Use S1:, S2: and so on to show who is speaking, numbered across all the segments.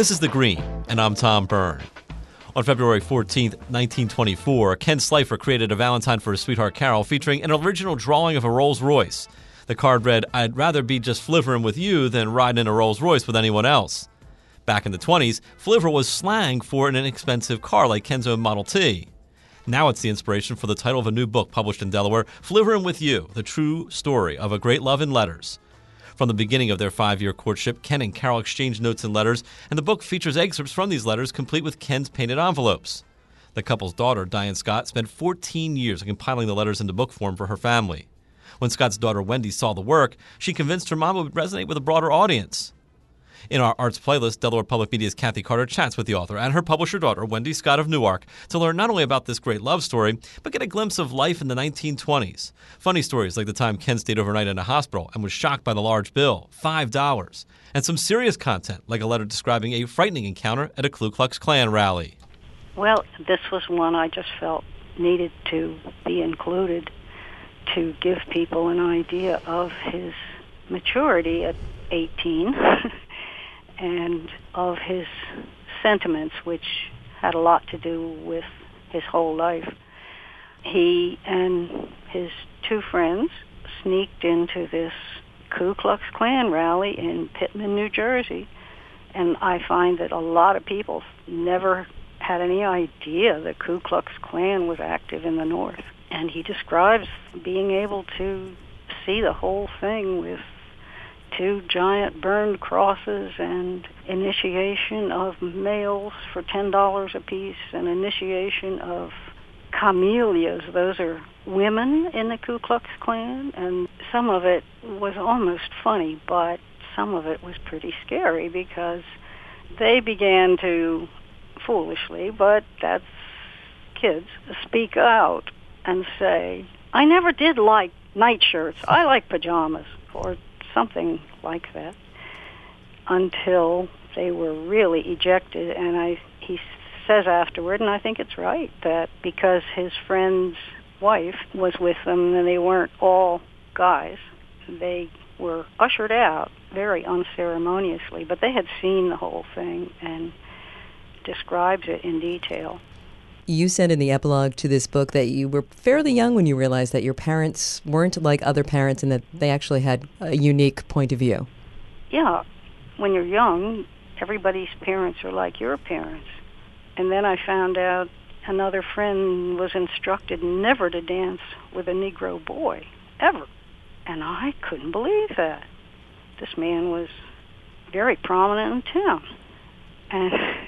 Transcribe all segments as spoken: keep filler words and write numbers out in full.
S1: This is The Green, and I'm Tom Byrne. On February fourteenth, nineteen twenty-four, Ken Slifer created a Valentine for his sweetheart Carol featuring an original drawing of a Rolls Royce. The card read, "I'd rather be just flivering with you than riding in a Rolls Royce with anyone else." Back in the twenties, flivver was slang for an inexpensive car like Ken's own Model T. Now it's the inspiration for the title of a new book published in Delaware, Flivverin' with You, the true story of a great love in letters. From the beginning of their five-year courtship, Ken and Carol exchanged notes and letters, and the book features excerpts from these letters complete with Ken's painted envelopes. The couple's daughter, Diane Scott, spent fourteen years compiling the letters into book form for her family. When Scott's daughter, Wendy, saw the work, she convinced her mom it would resonate with a broader audience. In our arts playlist, Delaware Public Media's Kathy Carter chats with the author and her publisher daughter, Wendy Scott of Newark, to learn not only about this great love story, but get a glimpse of life in the nineteen twenties. Funny stories like the time Ken stayed overnight in a hospital and was shocked by the large bill, five dollars. And some serious content, like a letter describing a frightening encounter at a Ku Klux Klan rally.
S2: Well, this was one I just felt needed to be included to give people an idea of his maturity at eighteen. And of his sentiments, which had a lot to do with his whole life. He and his two friends sneaked into this Ku Klux Klan rally in Pitman, New Jersey, and I find that a lot of people never had any idea that Ku Klux Klan was active in the North. And he describes being able to see the whole thing with two giant burned crosses and initiation of males for ten dollars apiece and initiation of camellias. Those are women in the Ku Klux Klan, and some of it was almost funny, but some of it was pretty scary because they began to, foolishly, but that's kids, speak out and say, "I never did like nightshirts. I like pajamas," or something like that, until they were really ejected. And I, he says afterward, and I think it's right, that because his friend's wife was with them and they weren't all guys, they were ushered out very unceremoniously. But they had seen the whole thing and describes it in detail.
S3: You said in the epilogue to this book that you were fairly young when you realized that your parents weren't like other parents and that they actually had a unique point of view.
S2: Yeah. When you're young, everybody's parents are like your parents. And then I found out another friend was instructed never to dance with a Negro boy, ever. And I couldn't believe that. This man was very prominent in town. And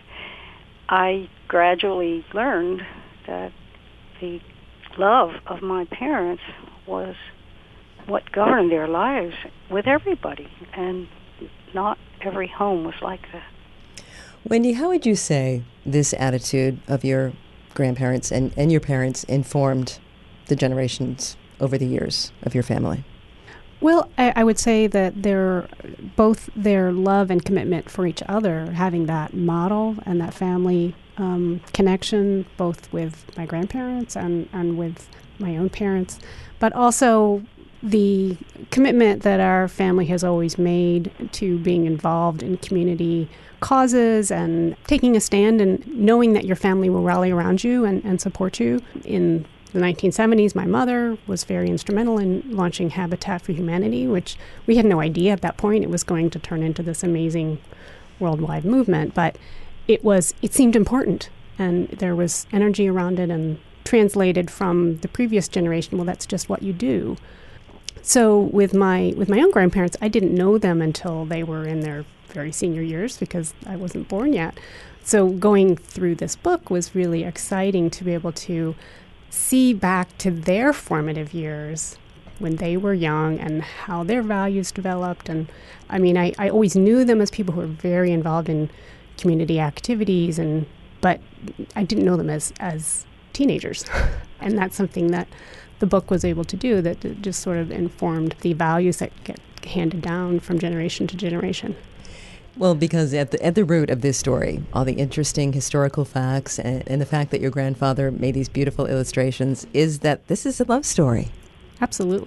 S2: I gradually learned that the love of my parents was what governed their lives with everybody, and not every home was like that.
S3: Wendy, how would you say this attitude of your grandparents and, and your parents informed the generations over the years of your family?
S4: Well, I, I would say that their both their love and commitment for each other, having that model and that family um, connection, both with my grandparents and, and with my own parents, but also the commitment that our family has always made to being involved in community causes and taking a stand and knowing that your family will rally around you and, and support you. In the nineteen seventies, my mother was very instrumental in launching Habitat for Humanity, which we had no idea at that point it was going to turn into this amazing worldwide movement, but it was it seemed important, and there was energy around it, and translated from the previous generation, well, that's just what you do. So with my with my own grandparents, I didn't know them until they were in their very senior years because I wasn't born yet. So going through this book was really exciting to be able to see back to their formative years when they were young and how their values developed. And I mean, I, I always knew them as people who were very involved in community activities, and but I didn't know them as, as teenagers. And that's something that the book was able to do, that it just sort of informed the values that get handed down from generation to generation.
S3: Well, because at the at the root of this story, all the interesting historical facts and, and the fact that your grandfather made these beautiful illustrations is that this is a love story.
S4: Absolutely.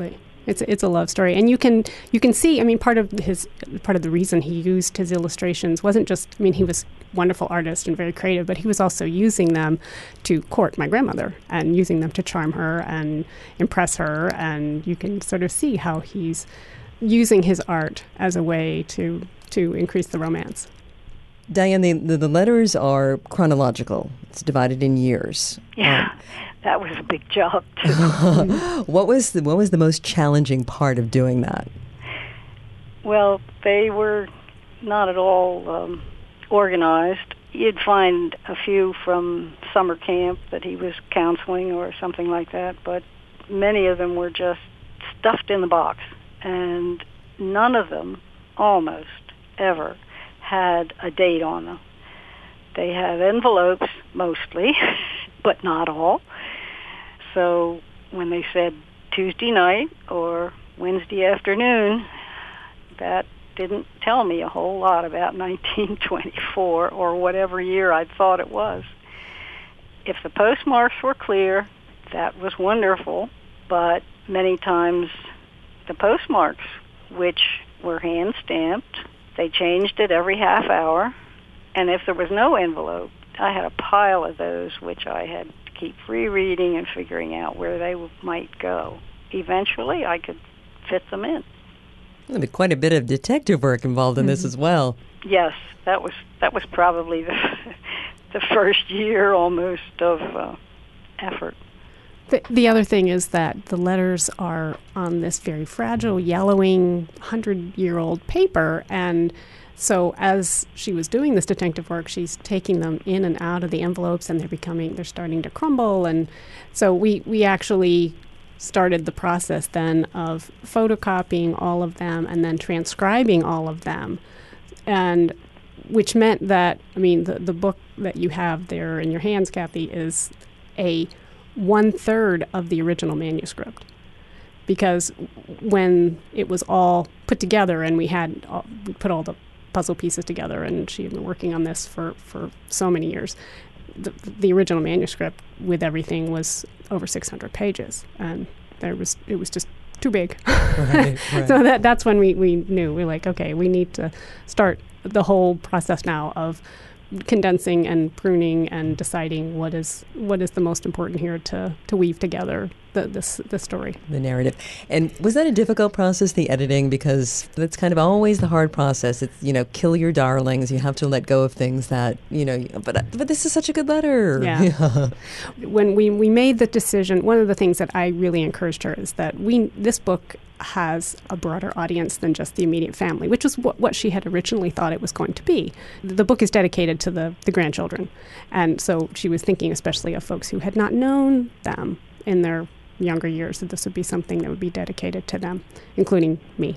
S4: It's it's a love story, and you can you can see. I mean, part of his part of the reason he used his illustrations wasn't just. I mean, he was a wonderful artist and very creative, but he was also using them to court my grandmother and using them to charm her and impress her. And you can sort of see how he's using his art as a way to to increase the romance.
S3: Diane, the, the, the letters are chronological. It's divided in years.
S2: Yeah, um, that was a big job, too.
S3: what was the, what was the most challenging part of doing that?
S2: Well, they were not at all um, organized. You'd find a few from summer camp that he was counseling or something like that, but many of them were just stuffed in the box. And none of them, almost ever, had a date on them. They have envelopes, mostly, but not all. So when they said Tuesday night or Wednesday afternoon, that didn't tell me a whole lot about nineteen twenty-four or whatever year I thought it was. If the postmarks were clear, that was wonderful, but many times the postmarks, which were hand-stamped, they changed it every half hour, and if there was no envelope, I had a pile of those which I had to keep rereading and figuring out where they w- might go. Eventually, I could fit them in.
S3: There'll be quite a bit of detective work involved in mm-hmm. this as well.
S2: Yes, that was that was probably the the first year almost of uh, effort.
S4: The, the other thing is that the letters are on this very fragile, yellowing, hundred-year-old paper, and so as she was doing this detective work, she's taking them in and out of the envelopes, and they're becoming, they're starting to crumble, and so we, we actually started the process then of photocopying all of them and then transcribing all of them, and which meant that, I mean, the, the book that you have there in your hands, Kathy, is a one-third of the original manuscript, because when it was all put together and we had all, we put all the puzzle pieces together, and she had been working on this for, for so many years, the, the original manuscript with everything was over six hundred pages, and there was it was just too big. Right, right. So that that's when we, we knew, we were like, okay, we need to start the whole process now of condensing and pruning and deciding what is what is the most important here to, to weave together the this the story,
S3: the narrative. And was that a difficult process, the editing? Because that's kind of always the hard process. It's, you know, kill your darlings. You have to let go of things that, you know. But but this is such a good letter.
S4: Yeah. yeah. When we we made the decision, one of the things that I really encouraged her is that we this book has a broader audience than just the immediate family, which was what, what she had originally thought it was going to be. The book is dedicated to the, the grandchildren. And so she was thinking especially of folks who had not known them in their younger years, that this would be something that would be dedicated to them, including me.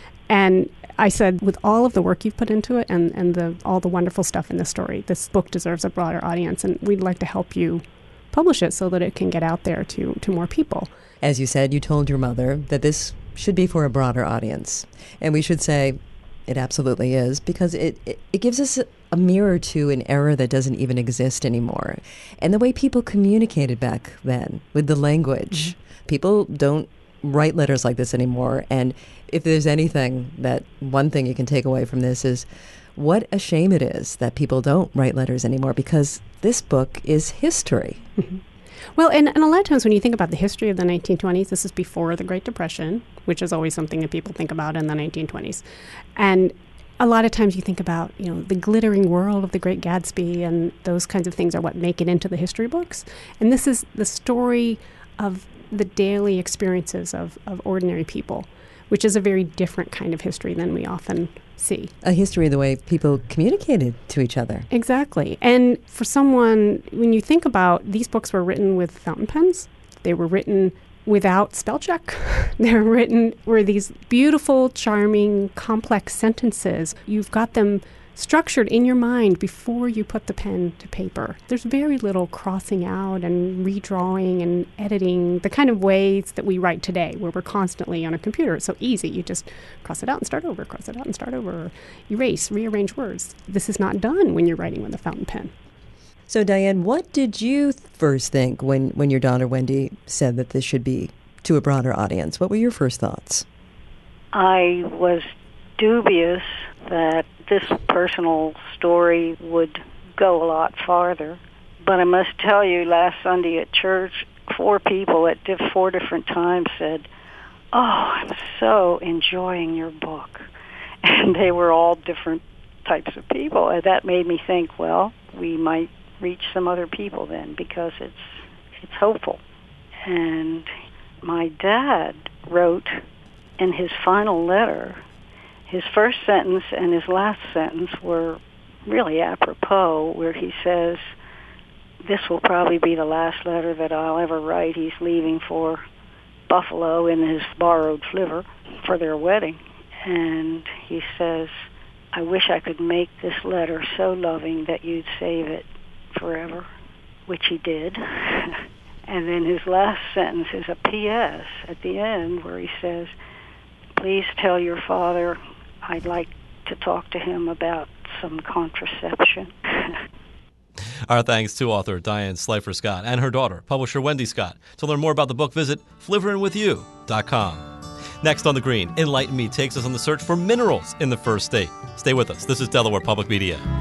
S4: And I said, with all of the work you've put into it and, and the all the wonderful stuff in this story, this book deserves a broader audience, and we'd like to help you publish it so that it can get out there to, to more people.
S3: As you said, you told your mother that this should be for a broader audience. And we should say it absolutely is, because it, it, it gives us a, a mirror to an era that doesn't even exist anymore. And the way people communicated back then with the language. Mm-hmm. People don't write letters like this anymore. And if there's anything that one thing you can take away from this is what a shame it is that people don't write letters anymore, because this book is history.
S4: Mm-hmm. Well, and, and a lot of times when you think about the history of the nineteen twenties, this is before the Great Depression, which is always something that people think about in the nineteen twenties. And a lot of times you think about, you know, the glittering world of the Great Gatsby, and those kinds of things are what make it into the history books. And this is the story of the daily experiences of, of ordinary people, which is a very different kind of history than we often see.
S3: A history of the way people communicated to each other.
S4: Exactly. And for someone, when you think about, these books were written with fountain pens. They were written without spell check. They're written were these beautiful, charming, complex sentences. You've got them structured in your mind before you put the pen to paper. There's very little crossing out and redrawing and editing, the kind of ways that we write today, where we're constantly on a computer. It's so easy. You just cross it out and start over, cross it out and start over, erase, rearrange words. This is not done when you're writing with a fountain pen.
S3: So, Diane, what did you first think when, when your daughter Wendy said that this should be to a broader audience. What were your first thoughts?
S2: I was dubious that this personal story would go a lot farther. But I must tell you, last Sunday at church, four people at diff- four different times said, "Oh, I'm so enjoying your book." And they were all different types of people. And that made me think, well, we might reach some other people then, because it's it's hopeful. And my dad wrote in his final letter, his first sentence and his last sentence were really apropos, where he says, "This will probably be the last letter that I'll ever write." He's leaving for Buffalo in his borrowed flivver for their wedding. And he says, "I wish I could make this letter so loving that you'd save it forever," which he did. And then his last sentence is a P S at the end where he says, "Please tell your father I'd like to talk to him about some contraception."
S1: Our thanks to author Diane Slifer Scott and her daughter, publisher Wendy Scott. To learn more about the book, visit flivverin with you dot com. Next on The Green, Enlighten Me takes us on the search for minerals in the first state. Stay with us. This is Delaware Public Media.